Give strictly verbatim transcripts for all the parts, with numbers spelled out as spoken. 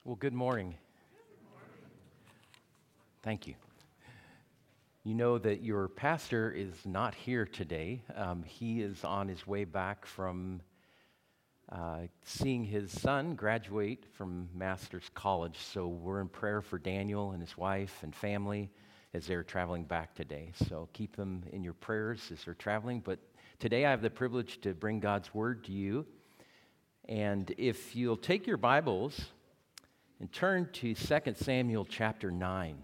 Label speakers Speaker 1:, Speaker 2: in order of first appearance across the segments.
Speaker 1: Well, good morning. Thank you. You know that your pastor is not here today. Um, he is on his way back from uh, seeing his son graduate from Master's College. So we're in prayer for Daniel and his wife and family as they're traveling back today. So keep them in your prayers as they're traveling. But today I have the privilege to bring God's word to you. And if you'll take your Bibles and turn to Second Samuel chapter nine.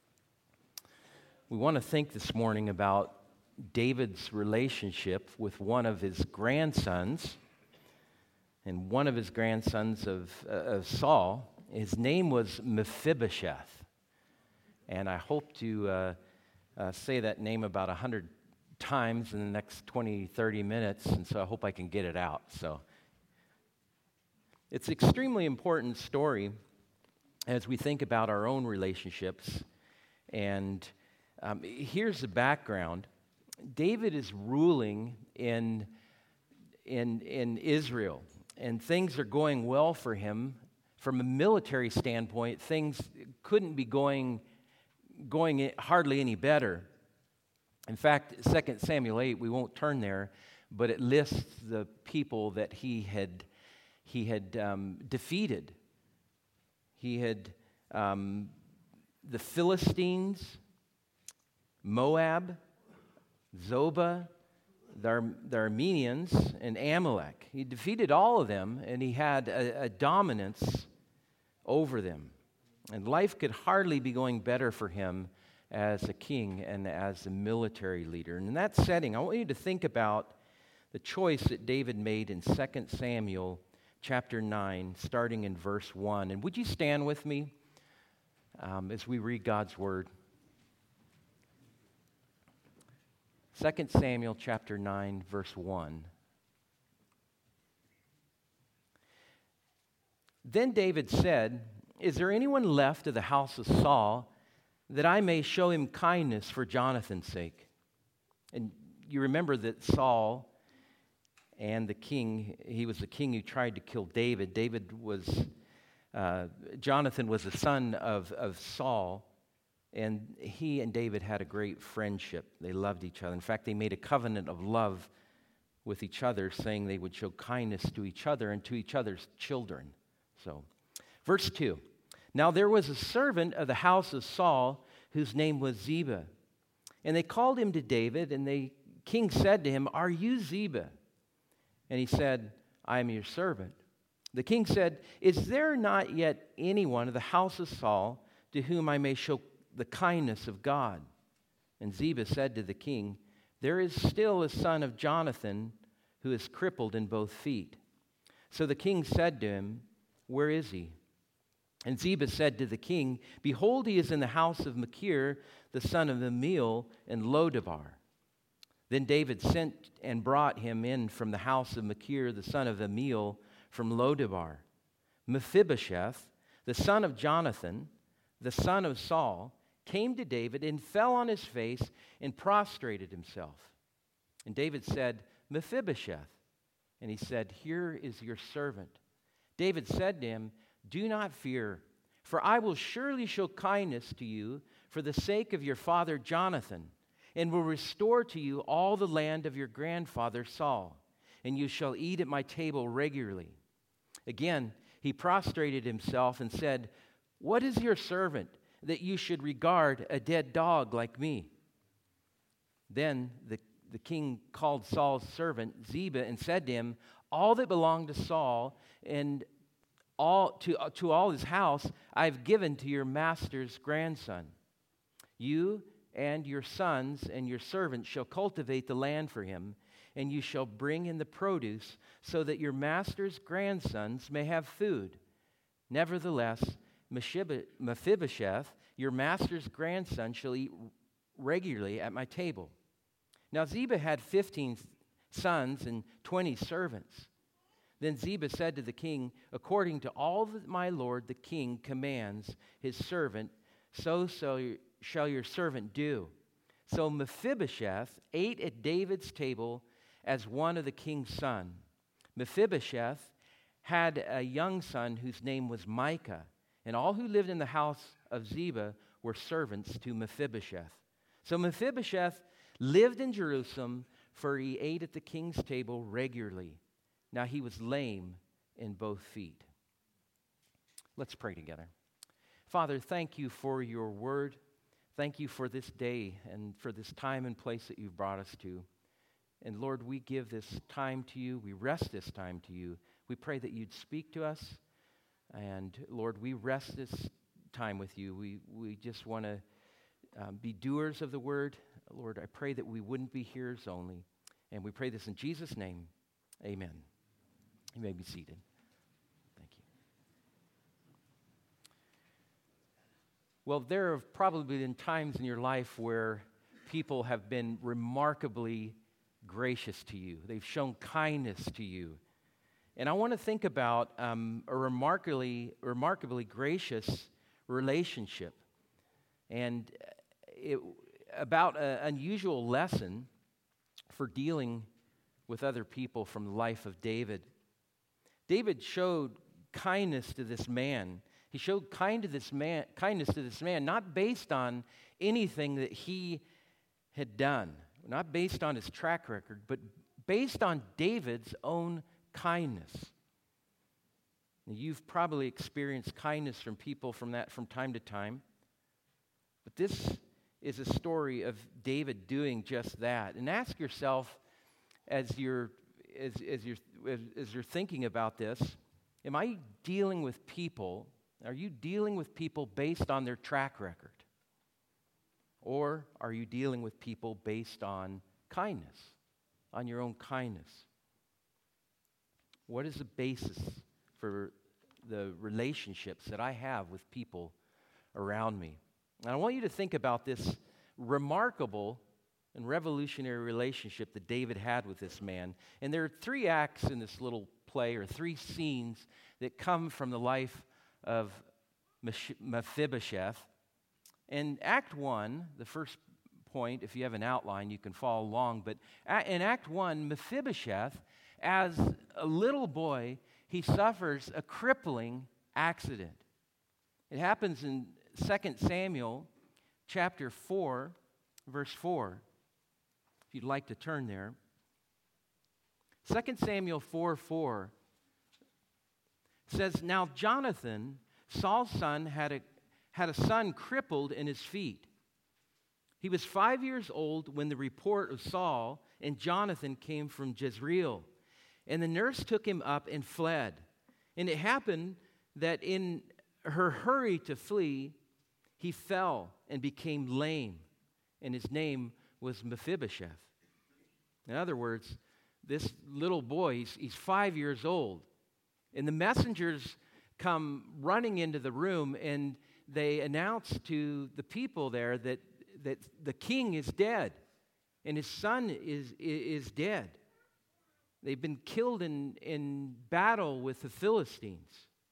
Speaker 1: We want to think this morning about David's relationship with one of his grandsons, and one of his grandsons of, uh, of Saul. His name was Mephibosheth, and I hope to uh, uh, say that name about a hundred times in the next twenty, thirty minutes, and so I hope I can get it out. So it's an extremely important story as we think about our own relationships. And um, here's the background. David is ruling in, in, in Israel, and things are going well for him. From a military standpoint, things couldn't be going, going hardly any better. In fact, Second Samuel eight, we won't turn there, but it lists the people that he had, he had um, defeated. He had um, the Philistines, Moab, Zobah, the, Ar- the Armenians, and Amalek. He defeated all of them, and he had a, a dominance over them. And life could hardly be going better for him as a king and as a military leader. And in that setting, I want you to think about the choice that David made in Second Samuel chapter nine, starting in verse one. And would you stand with me um, as we read God's word? Second Samuel chapter nine, verse one. Then David said, "Is there anyone left of the house of Saul that I may show him kindness for Jonathan's sake?" And you remember that Saul and the king, he was the king who tried to kill David. David was, uh, Jonathan was the son of, of Saul, and he and David had a great friendship. They loved each other. In fact, they made a covenant of love with each other, saying they would show kindness to each other and to each other's children. So, verse two. Now there was a servant of the house of Saul whose name was Ziba. And they called him to David, and the king said to him, "Are you Ziba?" And he said, "I am your servant." The king said, "Is there not yet anyone of the house of Saul to whom I may show the kindness of God?" And Ziba said to the king, "There is still a son of Jonathan who is crippled in both feet." So the king said to him, "Where is he?" And Ziba said to the king, "Behold, he is in the house of Machir, the son of Ammiel, in Lodabar." Then David sent and brought him in from the house of Machir, the son of Ammiel, from Lodabar. Mephibosheth, the son of Jonathan, the son of Saul, came to David and fell on his face and prostrated himself. And David said, "Mephibosheth." And he said, "Here is your servant." David said to him, "Do not fear, for I will surely show kindness to you for the sake of your father Jonathan, and will restore to you all the land of your grandfather Saul, and you shall eat at my table regularly." Again, he prostrated himself and said, "What is your servant that you should regard a dead dog like me?" Then the, the king called Saul's servant Ziba and said to him, "All that belonged to Saul and all to, to all his house I have given to your master's grandson. You and your sons and your servants shall cultivate the land for him, and you shall bring in the produce so that your master's grandsons may have food. Nevertheless, Mephibosheth, your master's grandson, shall eat regularly at my table." Now Ziba had fifteen sons and twenty servants. Then Ziba said to the king, "According to all that my lord the king commands his servant, so shall your, shall your servant do." So Mephibosheth ate at David's table as one of the king's son. Mephibosheth had a young son whose name was Micah, And all who lived in the house of Ziba were servants to Mephibosheth. So Mephibosheth lived in Jerusalem, for he ate at the king's table regularly. Now he was lame in both feet. Let's pray together. Father, thank you for your word. Thank you for this day and for this time and place that you've brought us to. And Lord, we give this time to you. We rest this time to you. We pray that you'd speak to us. And Lord, we rest this time with you. We, we just want to um, be doers of the word. Lord, I pray that we wouldn't be hearers only. And we pray this in Jesus' name. Amen. You may be seated. Thank you. Well, there have probably been times in your life where people have been remarkably gracious to you. They've shown kindness to you. And I want to think about um, a remarkably, remarkably gracious relationship and it, about an unusual lesson for dealing with other people from the life of David. David showed kindness to this man. He showed kind to this man, kindness to this man, not based on anything that he had done, not based on his track record, but based on David's own kindness. Now, you've probably experienced kindness from people from that from time to time, but this is a story of David doing just that. And ask yourself, as you're as, as you're as, as you're thinking about this, am I dealing with people? Are you dealing with people based on their track record, or are you dealing with people based on kindness, on your own kindness? What is the basis for the relationships that I have with people around me? And I want you to think about this remarkable and revolutionary relationship that David had with this man. And there are three acts in this little play, or three scenes that come from the life of Mephibosheth. And Act one, the first point, if you have an outline, you can follow along. But in Act one, Mephibosheth, as a little boy, he suffers a crippling accident. It happens in Second Samuel chapter four, verse four. If you'd like to turn there. Second Samuel four four says, "Now Jonathan, Saul's son, had a, had a son crippled in his feet. He was five years old when the report of Saul and Jonathan came from Jezreel. And the nurse took him up and fled. And it happened that in her hurry to flee, he fell and became lame. And his name was Mephibosheth." In other words, this little boy, he's, he's five years old. And the messengers come running into the room, and they announce to the people there that, that the king is dead, and his son is, is dead. They've been killed in, in battle with the Philistines.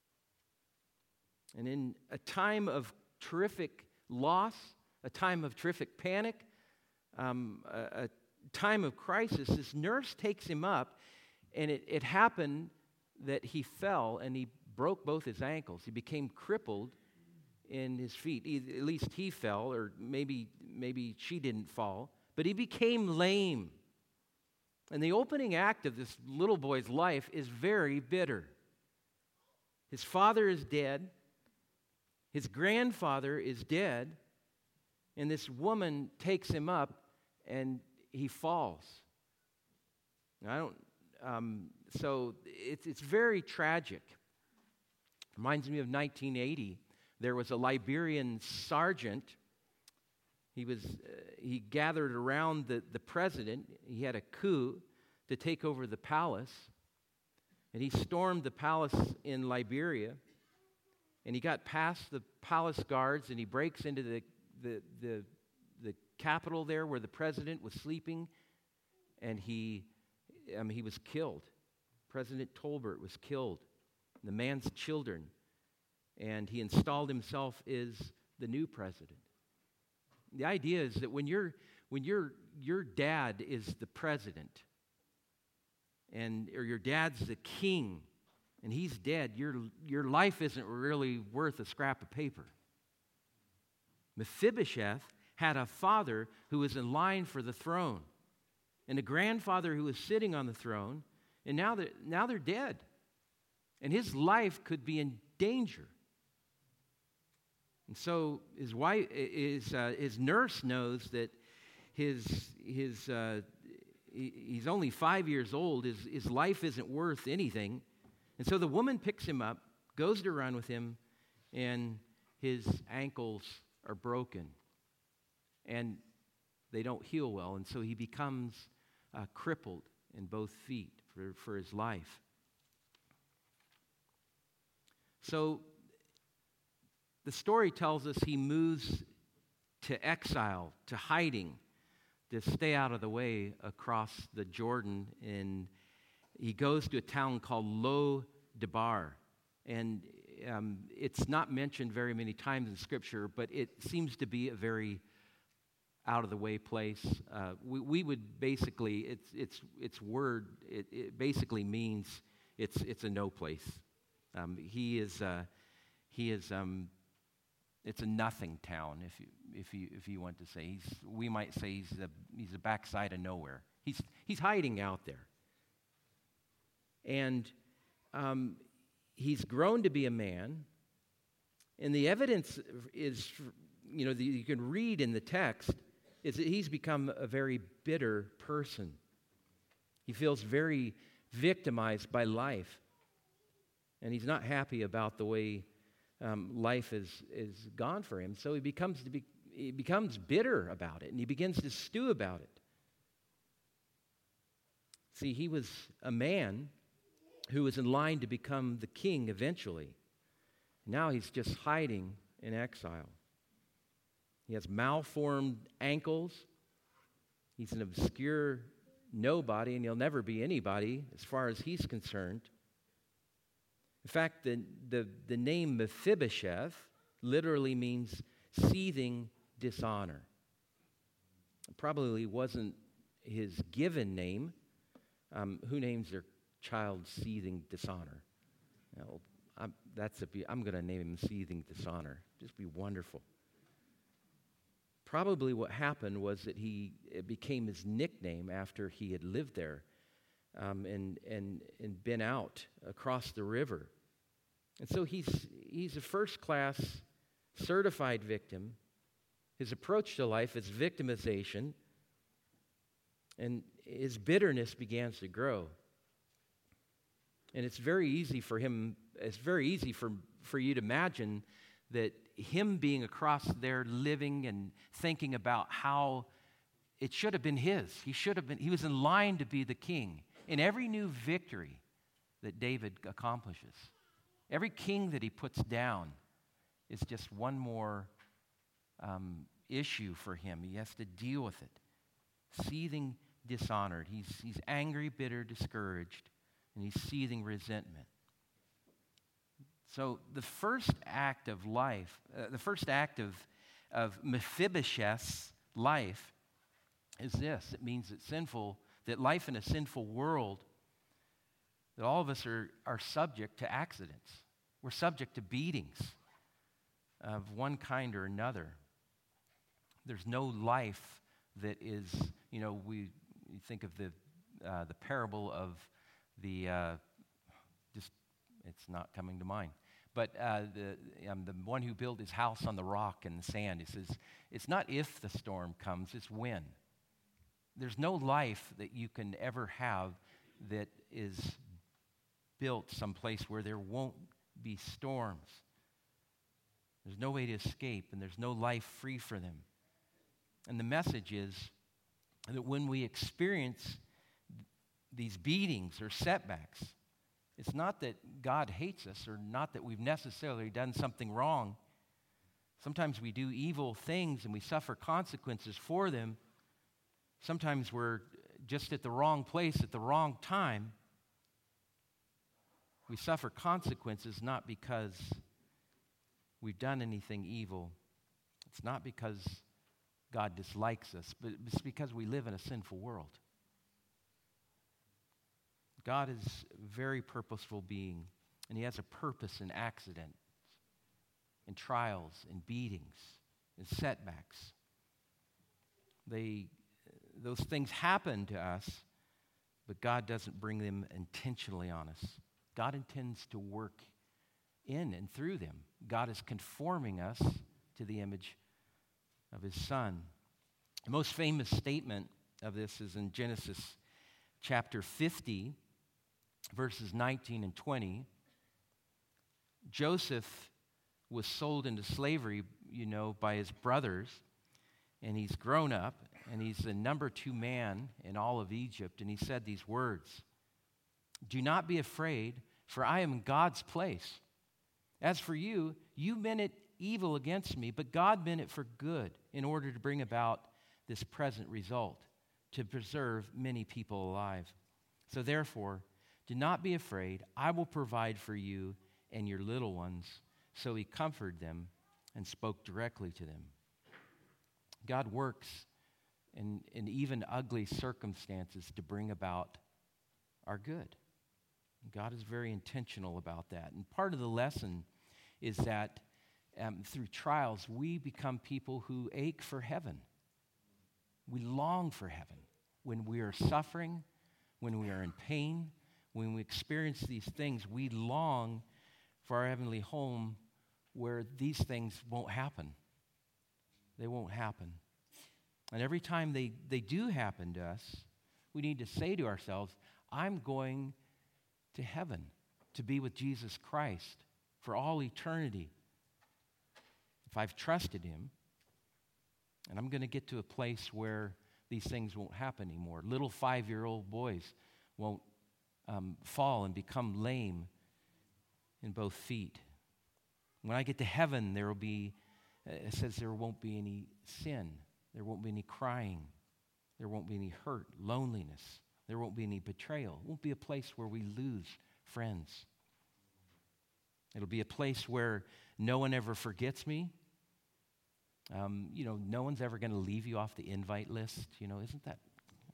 Speaker 1: And in a time of terrific loss, a time of terrific panic, um, a, a time of crisis, this nurse takes him up, and it, it happened that he fell and he broke both his ankles. He became crippled in his feet. Either, at least he fell, or maybe, maybe she didn't fall, but he became lame. And the opening act of this little boy's life is very bitter. His father is dead. His grandfather is dead. And this woman takes him up, and he falls. Now, I don't. Um, so it's it's very tragic. Reminds me of nineteen eighty. There was a Liberian sergeant. He was uh, he gathered around the, the president. He had a coup to take over the palace. And he stormed the palace in Liberia. And he got past the palace guards, and he breaks into the the the, the capital there where the president was sleeping. And he um, he was killed. President Tolbert was killed. The man's children. And he installed himself as the new president. The idea is that when you're when your your dad is the president, and or your dad's the king, and he's dead, your, your life isn't really worth a scrap of paper. Mephibosheth had a father who was in line for the throne, and a grandfather who was sitting on the throne, and now they're, now they're dead. And his life could be in danger. And so his wife, his, uh, his nurse knows that his, his, uh, he's only five years old. His, his life isn't worth anything. And so the woman picks him up, goes to run with him, and his ankles are broken. And they don't heal well. And so he becomes uh, crippled in both feet for, for his life. So the story tells us he moves to exile, to hiding, to stay out of the way across the Jordan. And he goes to a town called Lo Debar. And um, it's not mentioned very many times in Scripture, but it seems to be a very out-of-the-way place. Uh, we, we would basically, it's it's its word, it, it basically means it's it's a no place. Um, he is uh, he is um, it's a nothing town, if you if you if you want to say. He's we might say he's a he's a backside of nowhere. He's he's hiding out there, and um, he's grown to be a man. And the evidence is, you know, that you can read in the text, is that he's become a very bitter person. He feels very victimized by life. And he's not happy about the way um, life is, is gone for him. So he becomes, to be, he becomes bitter about it, and he begins to stew about it. See, he was a man who was in line to become the king eventually. Now he's just hiding in exile. He has malformed ankles. He's an obscure nobody, and he'll never be anybody as far as he's concerned. In fact, the, the, the name Mephibosheth literally means seething dishonor. It probably wasn't his given name. Um, who names their child seething dishonor? Well, I'm, that's a, I'm going to name him seething dishonor. Just be wonderful. Probably what happened was that he it became his nickname after he had lived there. Um, and, and, and been out across the river. And so he's, he's a first-class certified victim. His approach to life is victimization, and his bitterness begins to grow. And it's very easy for him, it's very easy for, for you to imagine that him being across there living and thinking about how it should have been his. He should have been, he was in line to be the king. In every new victory that David accomplishes, every king that he puts down is just one more um, issue for him. He has to deal with it. Seething dishonored. He's, he's angry, bitter, discouraged, and he's seething resentment. So the first act of life, uh, the first act of, of Mephibosheth's life is this. It means that sinful that life in a sinful world, that all of us are, are subject to accidents. We're subject to beatings of one kind or another. There's no life that is, you know, we you think of the uh, the parable of the, uh, just, it's not coming to mind. But uh, the um, the one who built his house on the rock and the sand, he says, it's not if the storm comes, it's when. There's no life that you can ever have that is built someplace where there won't be storms. There's no way to escape, and there's no life free for them. And the message is that when we experience these beatings or setbacks, it's not that God hates us or not that we've necessarily done something wrong. Sometimes we do evil things and we suffer consequences for them. Sometimes we're just at the wrong place at the wrong time. We suffer consequences not because we've done anything evil. It's not because God dislikes us, but it's because we live in a sinful world. God is a very purposeful being. And he has a purpose in accidents, in trials, in beatings, in setbacks. They, those things happen to us, but God doesn't bring them intentionally on us. God intends to work in and through them. God is conforming us to the image of his Son. The most famous statement of this is in Genesis chapter fifty, verses nineteen and twenty. Joseph was sold into slavery, you know, by his brothers, and he's grown up, and he's the number two man in all of Egypt, and he said these words, "Do not be afraid, for I am in God's place. As for you, you meant it evil against me, but God meant it for good in order to bring about this present result, to preserve many people alive. So therefore, do not be afraid. I will provide for you and your little ones." So he comforted them and spoke directly to them. God works in, in even ugly circumstances to bring about our good. God is very intentional about that. And part of the lesson is that um, through trials, we become people who ache for heaven. We long for heaven. When we are suffering, when we are in pain, when we experience these things, we long for our heavenly home where these things won't happen. They won't happen. And every time they, they do happen to us, we need to say to ourselves, I'm going to heaven to be with Jesus Christ for all eternity. If I've trusted him, and I'm going to get to a place where these things won't happen anymore. Little five-year-old boys won't um, fall and become lame in both feet. When I get to heaven, there will be, uh, it says there won't be any sin. There won't be any crying. There won't be any hurt, loneliness. There won't be any betrayal. It won't be a place where we lose friends. It'll be a place where no one ever forgets me. Um, you know, no one's ever going to leave you off the invite list. You know, isn't that?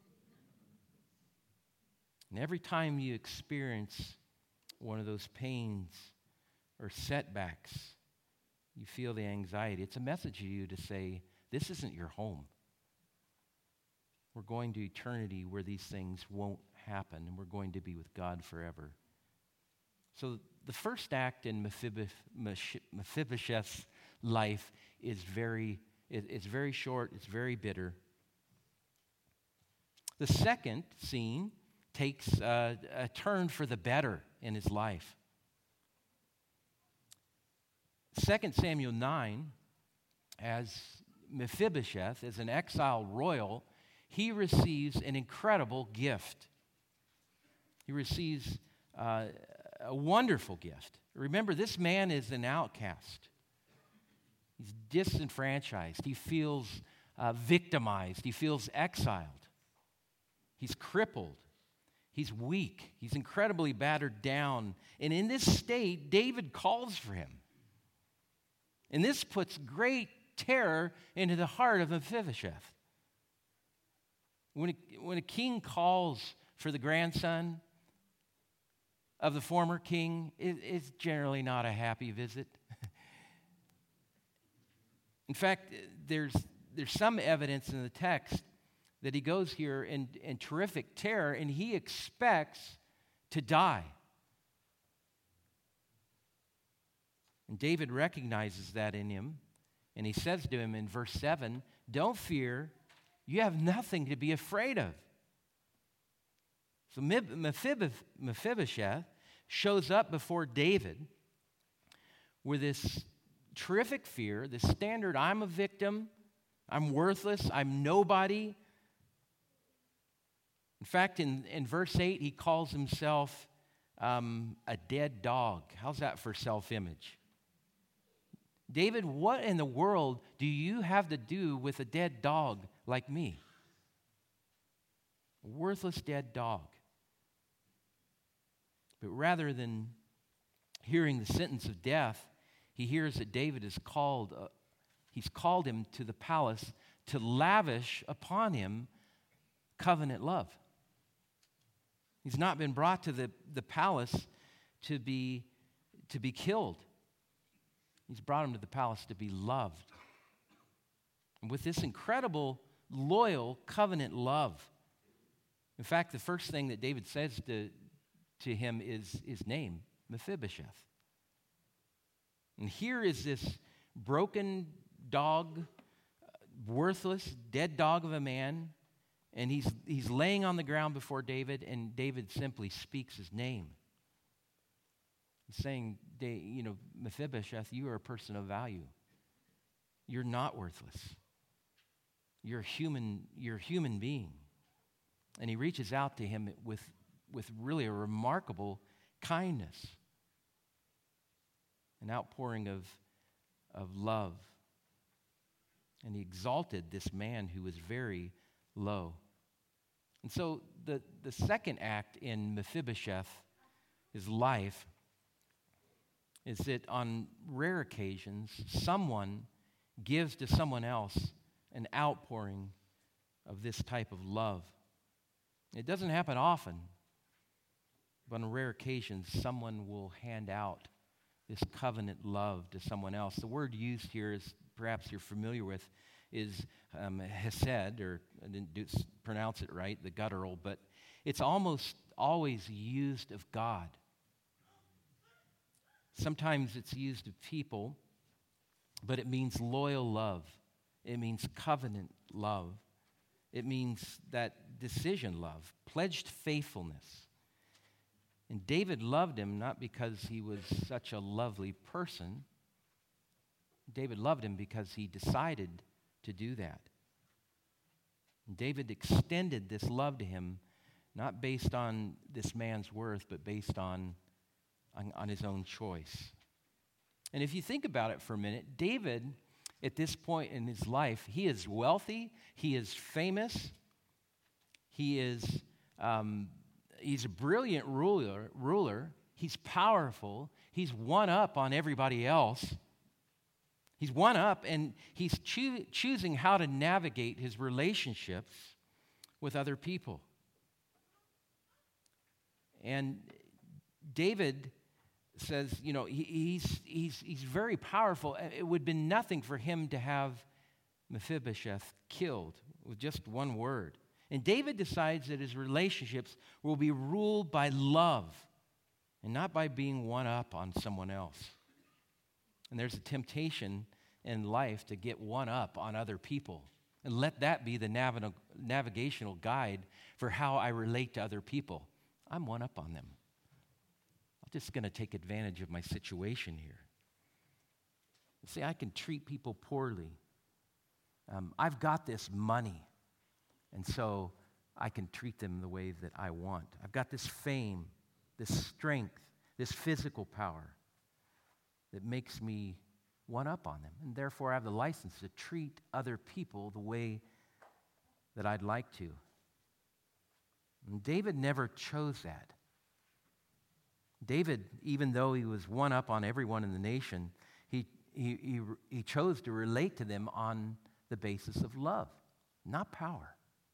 Speaker 1: And every time you experience one of those pains or setbacks, you feel the anxiety. It's a message to you to say, this isn't your home. We're going to eternity where these things won't happen, and we're going to be with God forever. So the first act in Mephibosheth's life is very, it's very short, it's very bitter. The second scene takes a, a turn for the better in his life. Second Samuel nine, as Mephibosheth, as an exiled royal, he receives an incredible gift. He receives uh, a wonderful gift. Remember, this man is an outcast. He's disenfranchised. He feels uh, victimized. He feels exiled. He's crippled. He's weak. He's incredibly battered down. And in this state, David calls for him. And this puts great terror into the heart of Mephibosheth. When a, when a king calls for the grandson of the former king, it, it's generally not a happy visit. In fact, there's, there's some evidence in the text that he goes here in, in terrific terror, and he expects to die. And David recognizes that in him, and he says to him in verse seven, "Don't fear, you have nothing to be afraid of." So Mephibosheth shows up before David with this terrific fear, this standard, I'm a victim, I'm worthless, I'm nobody. In fact, in, in verse eight, he calls himself um, a dead dog. How's that for self-image? David, what in the world do you have to do with a dead dog like me? A worthless dead dog. But rather than hearing the sentence of death, he hears that David is called, uh, he's called him to the palace to lavish upon him covenant love. He's not been brought to the, the palace to be to be killed. He's brought him to the palace to be loved. And with this incredible, loyal, covenant love. In fact, the first thing that David says to, to him is his name, Mephibosheth. And here is this broken dog, worthless, dead dog of a man, and he's, he's laying on the ground before David, and David simply speaks his name. He's saying, you know, Mephibosheth, you are a person of value. You're not worthless. You're a human, you're a human being. And he reaches out to him with, with really a remarkable kindness, an outpouring of, of love. And he exalted this man who was very low. And so the, the second act in Mephibosheth's life is that on rare occasions, someone gives to someone else an outpouring of this type of love. It doesn't happen often, but on rare occasions, someone will hand out this covenant love to someone else. The word used here is, perhaps you're familiar with, is um, hesed, or I didn't do, pronounce it right, the guttural, but it's almost always used of God. Sometimes it's used of people, but it means loyal love. It means covenant love. It means that decision love, pledged faithfulness. And David loved him not because he was such a lovely person. David loved him because he decided to do that. And David extended this love to him not based on this man's worth, but based on On, on his own choice. And if you think about it for a minute, David, at this point in his life, he is wealthy, he is famous, he is um, he's a brilliant ruler, ruler, he's powerful, he's one up on everybody else. He's one up, and he's choo- choosing how to navigate his relationships with other people. And David says, you know, he, he's, he's, he's very powerful. It would have been nothing for him to have Mephibosheth killed with just one word. And David decides that his relationships will be ruled by love and not by being one up on someone else. And there's a temptation in life to get one up on other people. And let that be the nav- navigational guide for how I relate to other people. I'm one up on them. I'm just going to take advantage of my situation here. See, I can treat people poorly. Um, I've got this money, and so I can treat them the way that I want. I've got this fame, this strength, this physical power that makes me one up on them, and therefore I have the license to treat other people the way that I'd like to. And David never chose that. David, even though he was one up on everyone in the nation, he, he, he, he chose to relate to them on the basis of love, not power.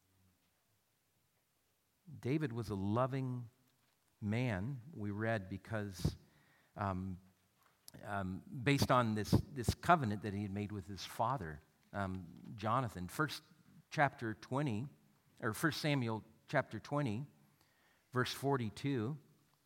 Speaker 1: David was a loving man, we read, because um, um, based on this, this covenant that he had made with his father, um, Jonathan. First chapter twenty, or First Samuel chapter twenty, verse forty-two.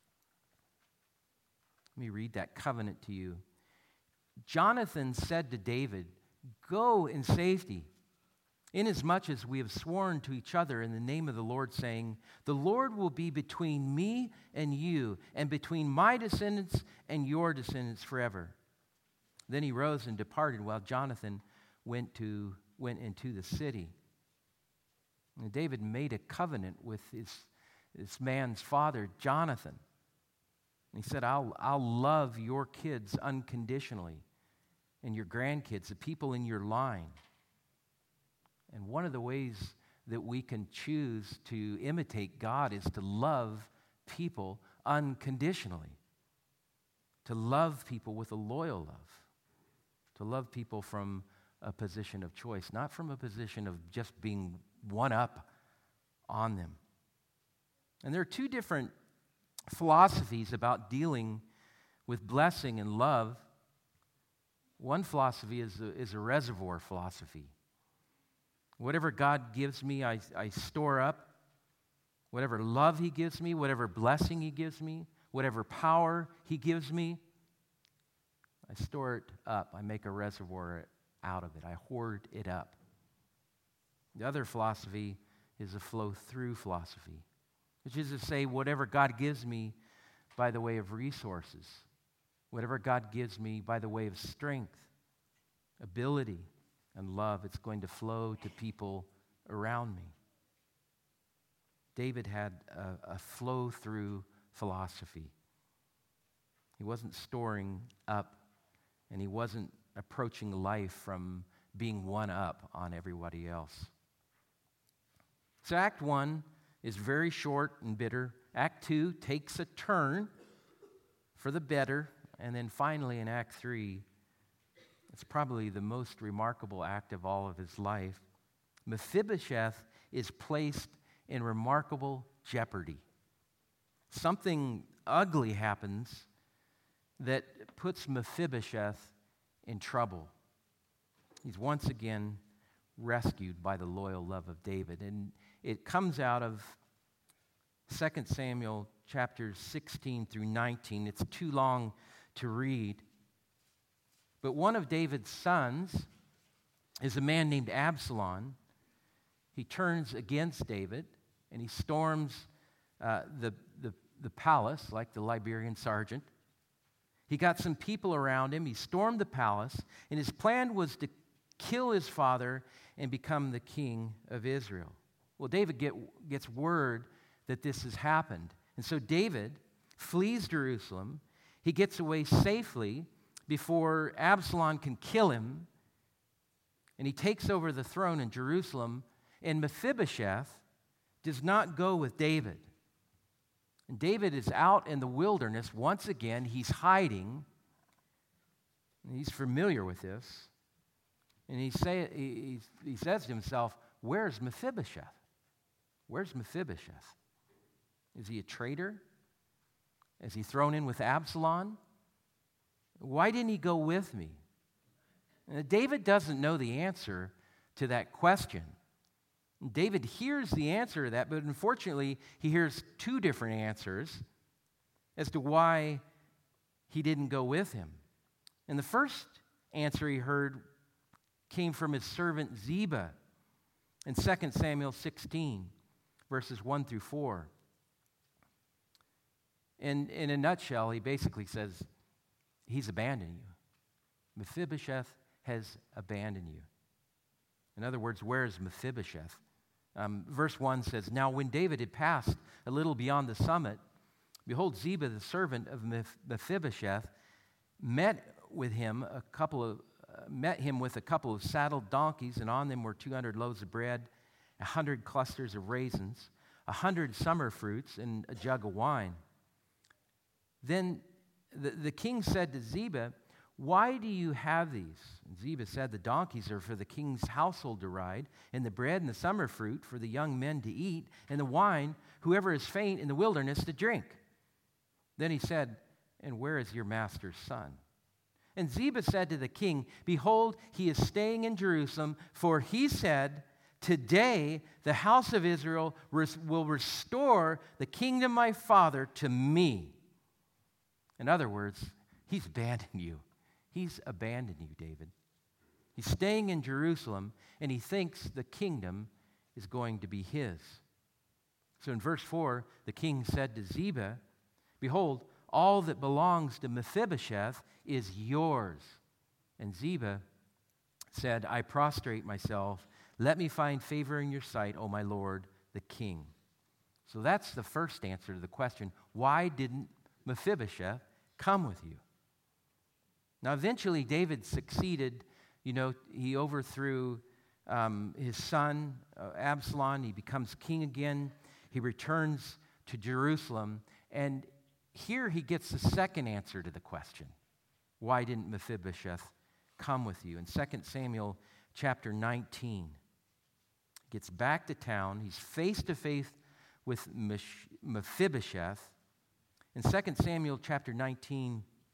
Speaker 1: Let me read that covenant to you. Jonathan said to David, "Go in safety, inasmuch as we have sworn to each other in the name of the Lord, saying, the Lord will be between me and you, and between my descendants and your descendants forever." Then he rose and departed while Jonathan went to went into the city. And David made a covenant with his, this man's father, Jonathan. And he said, I'll, I'll love your kids unconditionally, and your grandkids, the people in your line. And one of the ways that we can choose to imitate God is to love people unconditionally, to love people with a loyal love, to love people from a position of choice, not from a position of just being one up on them. And there are two different philosophies about dealing with blessing and love. One philosophy is a, is a reservoir philosophy. Whatever God gives me, I, I store up. Whatever love He gives me, whatever blessing He gives me, whatever power He gives me, I store it up. I make a reservoir out of it. I hoard it up. The other philosophy is a flow-through philosophy, which is to say, whatever God gives me by the way of resources, whatever God gives me by the way of strength, ability, and love, it's going to flow to people around me. David had a, a flow-through philosophy. He wasn't storing up, and he wasn't approaching life from being one up on everybody else. So Act one is very short and bitter. Act two takes a turn for the better. And then finally in Act three, it's probably the most remarkable act of all of his life. Mephibosheth is placed in remarkable jeopardy. Something ugly happens that puts Mephibosheth in trouble. He's once again rescued by the loyal love of David. And it comes out of Second Samuel chapters sixteen through nineteen. It's too long to read. But one of David's sons is a man named Absalom. He turns against David, and he storms uh, the, the, the palace like the Liberian sergeant. He got some people around him. He stormed the palace, and his plan was to kill his father and become the king of Israel. Well, David get, gets word that this has happened. And so David flees Jerusalem. He gets away safely before Absalom can kill him. And he takes over the throne in Jerusalem. And Mephibosheth does not go with David. And David is out in the wilderness once again. He's hiding. And he's familiar with this. And he, say, he, he says to himself, where's Mephibosheth? Where's Mephibosheth? Is he a traitor? Is he thrown in with Absalom? Why didn't he go with me? And David doesn't know the answer to that question. David hears the answer to that, but unfortunately, he hears two different answers as to why he didn't go with him. And the first answer he heard came from his servant Ziba in Second Samuel sixteen, verses one through four. And in a nutshell, he basically says, he's abandoned you. Mephibosheth has abandoned you. In other words, where is Mephibosheth? Um, verse one says, now when David had passed a little beyond the summit, behold, Ziba, the servant of Mephibosheth, met with him a couple of uh, met him with a couple of saddled donkeys, and on them were two hundred loaves of bread, a hundred clusters of raisins, a hundred summer fruits, and a jug of wine. Then the, the king said to Ziba, why do you have these? And Ziba said, the donkeys are for the king's household to ride, and the bread and the summer fruit for the young men to eat, and the wine, whoever is faint in the wilderness to drink. Then he said, and where is your master's son? And Ziba said to the king, behold, he is staying in Jerusalem, for he said, today the house of Israel res- will restore the kingdom of my father to me. In other words, he's abandoned you. He's abandoned you, David. He's staying in Jerusalem, and he thinks the kingdom is going to be his. So in verse four, the king said to Ziba, behold, all that belongs to Mephibosheth is yours. And Ziba said, I prostrate myself. Let me find favor in your sight, O my lord, the king. So that's the first answer to the question, why didn't Mephibosheth come with you? Now, eventually, David succeeded. You know, he overthrew um, his son, uh, Absalom. He becomes king again. He returns to Jerusalem. And here he gets the second answer to the question, why didn't Mephibosheth come with you? In Second Samuel chapter nineteen, he gets back to town. He's face to face with Mephibosheth. In Second Samuel chapter nineteen,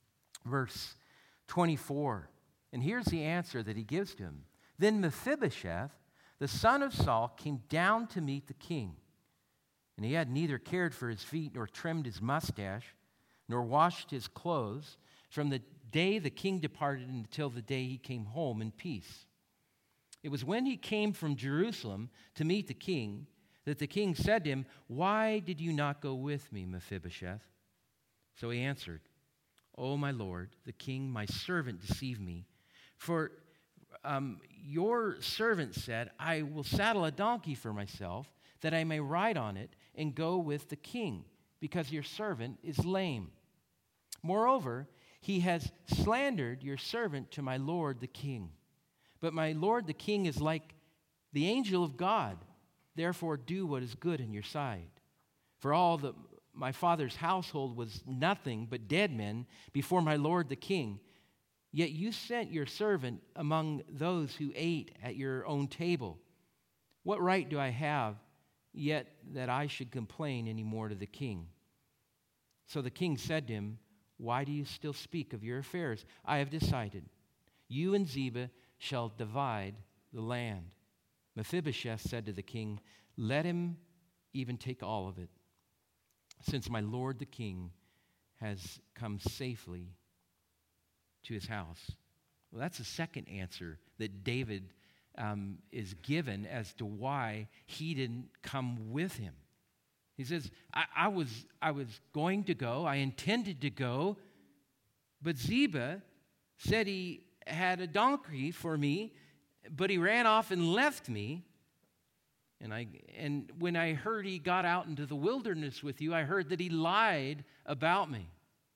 Speaker 1: Verse twenty-four. And here's the answer that he gives to him. Then Mephibosheth, the son of Saul, came down to meet the king. And he had neither cared for his feet, nor trimmed his mustache, nor washed his clothes, from the day the king departed until the day he came home in peace. It was when he came from Jerusalem to meet the king that the king said to him, "Why did you not go with me, Mephibosheth?" So he answered, "O my lord, the king, my servant deceived me. For um, your servant said, I will saddle a donkey for myself, that I may ride on it and go with the king, because your servant is lame. Moreover, he has slandered your servant to my lord the king. But my lord the king is like the angel of God. Therefore do what is good in your sight. For all the my father's household was nothing but dead men before my lord the king. Yet you sent your servant among those who ate at your own table. What right do I have yet that I should complain any more to the king?" So the king said to him, "Why do you still speak of your affairs? I have decided. You and Ziba shall divide the land." Mephibosheth said to the king, "Let him even take all of it, since my lord the king has come safely to his house." Well, that's the second answer that David um, is given as to why he didn't come with him. He says, I, I, was, I was going to go, I intended to go, but Ziba said he had a donkey for me, but he ran off and left me. And I and when I heard he got out into the wilderness with you, I heard that he lied about me.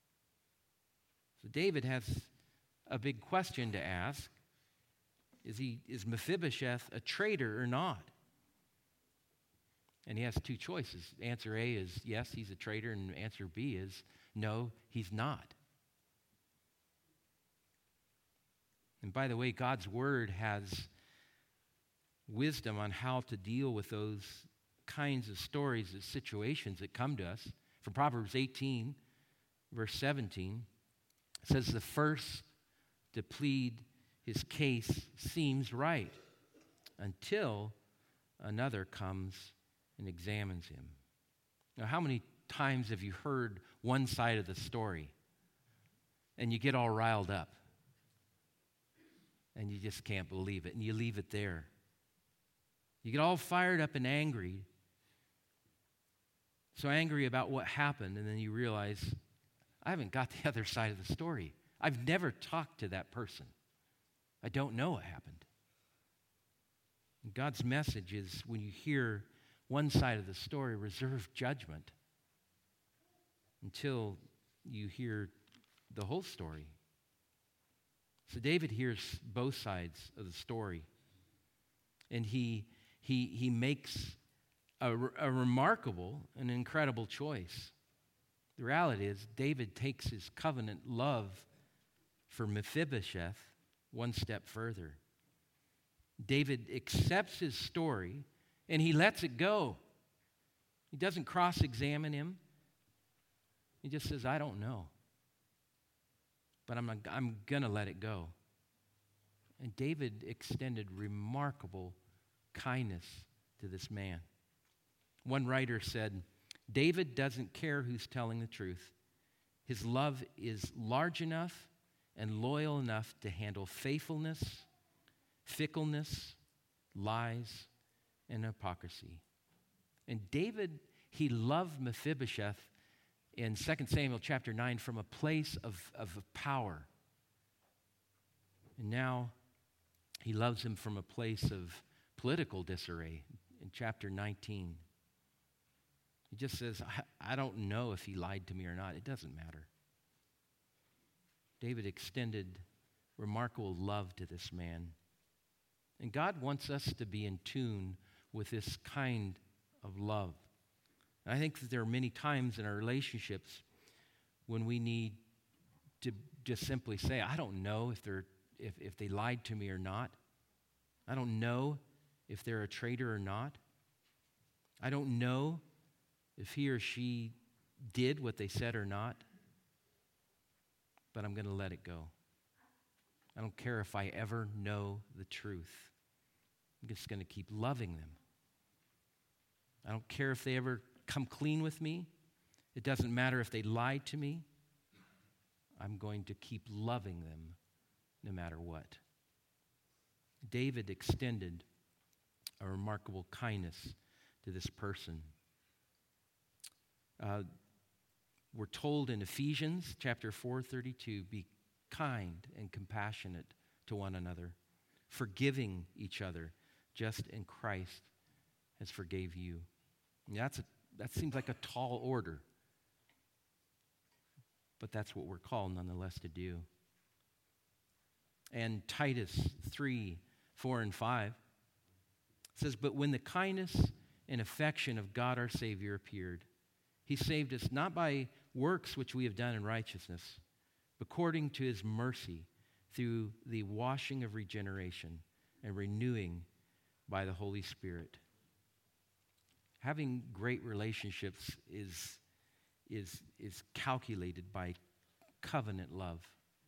Speaker 1: So David has a big question to ask. Is he is Mephibosheth a traitor or not? And he has two choices. Answer A is yes, he's a traitor, and answer B is no, he's not. And by the way, God's word has wisdom on how to deal with those kinds of stories, and situations that come to us. From Proverbs eighteen, verse seventeen, it says, "The first to plead his case seems right until another comes and examines him." Now, how many times have you heard one side of the story and you get all riled up and you just can't believe it and you leave it there? You get all fired up and angry, so angry about what happened, and then you realize, I haven't got the other side of the story. I've never talked to that person. I don't know what happened. And God's message is, when you hear one side of the story, reserve judgment until you hear the whole story. So David hears both sides of the story, and he he he makes a, a remarkable and incredible choice. The reality is, David takes his covenant love for Mephibosheth one step further. David accepts his story and he lets it go. He doesn't cross-examine him. He just says, I don't know, but I'm, I'm going to let it go. And David extended remarkable kindness to this man. One writer said, David doesn't care who's telling the truth. His love is large enough and loyal enough to handle faithfulness, fickleness, lies, and hypocrisy. And David, he loved Mephibosheth in Second Samuel chapter nine from a place of, of power. And now he loves him from a place of political disarray in chapter nineteen. He just says, I, I don't know if he lied to me or not. It doesn't matter. David extended remarkable love to this man. And God wants us to be in tune with this kind of love. And I think that there are many times in our relationships when we need to just simply say, I don't know if they're if, if they lied to me or not. I don't know if they're a traitor or not. I don't know if he or she did what they said or not. but I'm going to let it go. I don't care if I ever know the truth. I'm just going to keep loving them. I don't care if they ever come clean with me. It doesn't matter if they lie to me. I'm going to keep loving them no matter what. David extended a remarkable kindness to this person. Uh, we're told in Ephesians chapter four thirty-two, be kind and compassionate to one another, forgiving each other, just in Christ has forgave you. And that's a, that seems like a tall order, but that's what we're called nonetheless to do. And Titus three, four, and five says, but when the kindness and affection of God our Savior appeared, he saved us not by works which we have done in righteousness, but according to his mercy through the washing of regeneration and renewing by the Holy Spirit. Having great relationships is, is, is calculated by covenant love.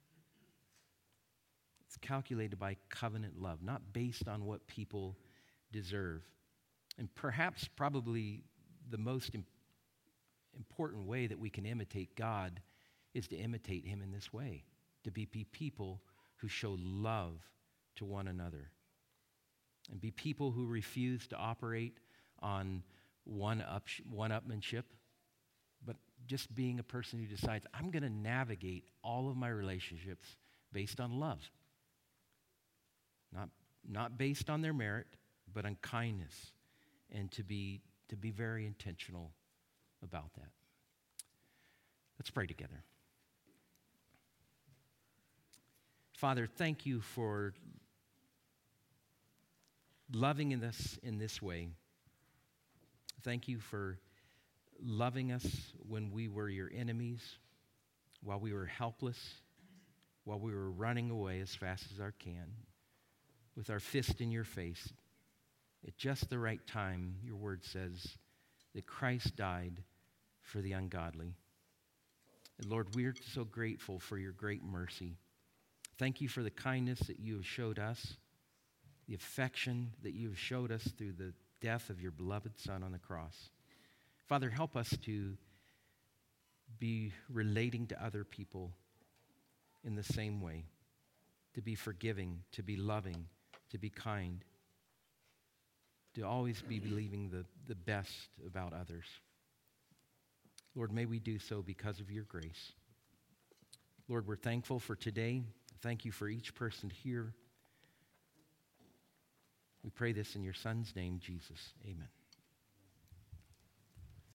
Speaker 1: It's calculated by covenant love, not based on what people deserve. And perhaps probably the most im- important way that we can imitate God is to imitate him in this way, to be people who show love to one another and be people who refuse to operate on one-up, one-upmanship, but just being a person who decides, I'm going to navigate all of my relationships based on love. Not, not based on their merit, but on kindness, and to be, to be very intentional about that. Let's pray together. Father, thank you for loving in us in this way. Thank you for loving us when we were your enemies, while we were helpless, while we were running away as fast as our can, with our fist in your face. At just the right time, your word says that Christ died for the ungodly. And Lord, we're so grateful for your great mercy. Thank you for the kindness that you have showed us, the affection that you have showed us through the death of your beloved Son on the cross. Father, help us to be relating to other people in the same way, to be forgiving, to be loving, to be kind, to always be believing the, the best about others. Lord, may we do so because of your grace. Lord, we're thankful for today. Thank you for each person here. We pray this in your Son's name, Jesus. Amen.